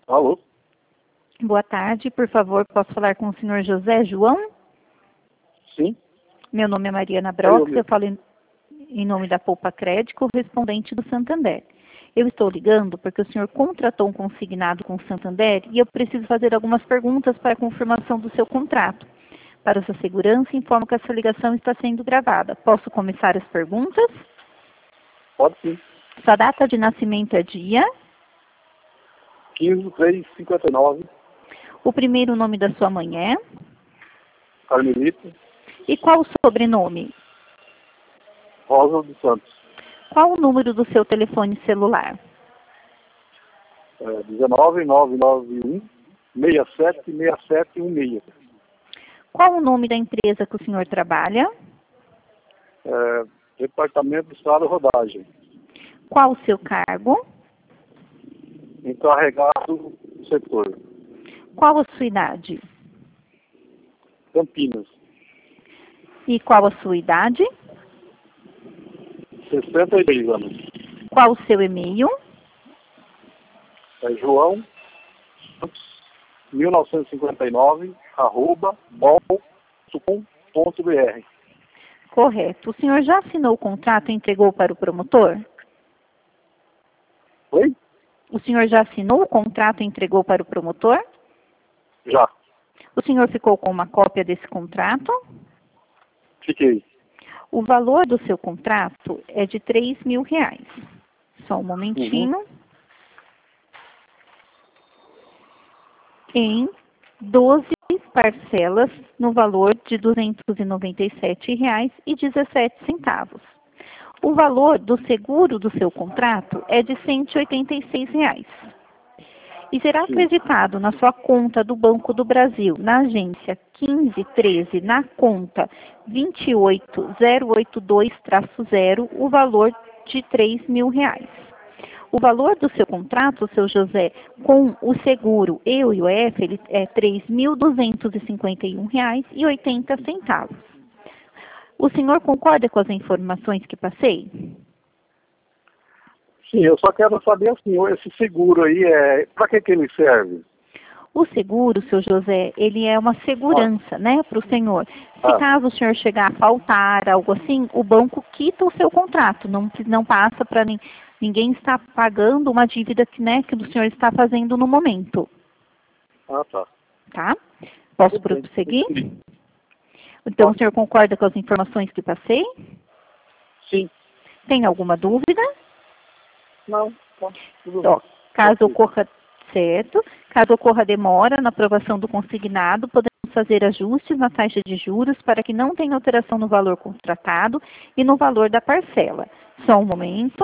Alô? Boa tarde, por favor, posso falar com o senhor José João? Sim? Meu nome é Mariana Brox, Eu eu falo em nome da Poupa Crédito, correspondente do Santander. Eu estou ligando porque o senhor contratou um consignado com o Santander e eu preciso fazer algumas perguntas para a confirmação do seu contrato. Para sua segurança, informo que essa ligação está sendo gravada. Posso começar as perguntas? Pode sim. Sua data de nascimento é dia? 15/3/59, O primeiro nome da sua mãe é? Carmelita, E qual o sobrenome? Rosa dos Santos. Qual o número do seu telefone celular? 19 991 676716. Qual o nome da empresa que o senhor trabalha? Departamento de Estrada e Rodagem. Qual o seu cargo? Encarregado do setor. Qual a sua idade? Campinas. E qual a sua idade? 63 anos. Qual o seu e-mail? João 1959 @bol.com.br. Correto. O senhor já assinou o contrato e entregou para o promotor? Oi? O senhor já assinou o contrato e entregou para o promotor? Já. O senhor ficou com uma cópia desse contrato? Fiquei. O valor do seu contrato é de R$3.000. Só um momentinho. Em 12 parcelas no valor de R$ 297,17. O valor do seguro do seu contrato é de R$ 186. E será acreditado na sua conta do Banco do Brasil, na agência 1513, na conta 28082-0, o valor de R$3.000. O valor do seu contrato, seu José, com o seguro e o IOF, ele é R$ 3.251,80. O senhor concorda com as informações que passei? Sim, eu só quero saber assim, esse seguro aí, para que ele serve? O seguro, seu José, ele é uma segurança, né, para o senhor. Se caso o senhor chegar a faltar, algo assim, o banco quita o seu contrato, não passa para ninguém estar pagando uma dívida que o senhor está fazendo no momento. Tá. Tá? Posso prosseguir? Então, o senhor concorda com as informações que passei? Sim. Tem alguma dúvida? Não. Tudo Ó, caso ocorra demora na aprovação do consignado, podemos fazer ajustes na taxa de juros para que não tenha alteração no valor contratado e no valor da parcela. Só um momento.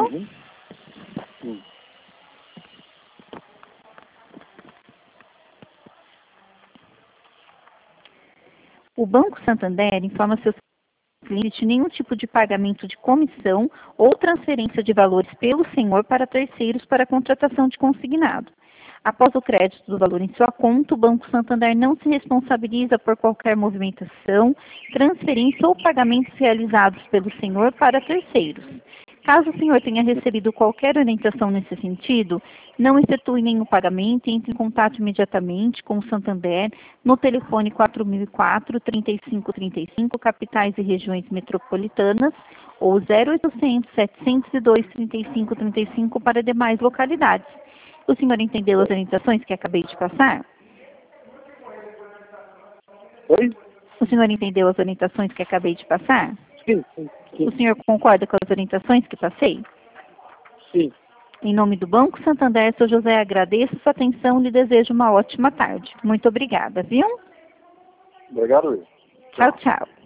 O Banco Santander informa seus clientes de nenhum tipo de pagamento de comissão ou transferência de valores pelo senhor para terceiros para contratação de consignado. Após o crédito do valor em sua conta, o Banco Santander não se responsabiliza por qualquer movimentação, transferência ou pagamentos realizados pelo senhor para terceiros. Caso o senhor tenha recebido qualquer orientação nesse sentido, não efetue nenhum pagamento e entre em contato imediatamente com o Santander no telefone 4004-3535, capitais e regiões metropolitanas, ou 0800-702-3535 para demais localidades. O senhor entendeu as orientações que acabei de passar? Oi? O senhor entendeu as orientações que acabei de passar? Sim. O senhor concorda com as orientações que passei? Sim. Em nome do Banco Santander, seu José, agradeço sua atenção e lhe desejo uma ótima tarde. Muito obrigada, viu? Obrigado. Tchau, tchau.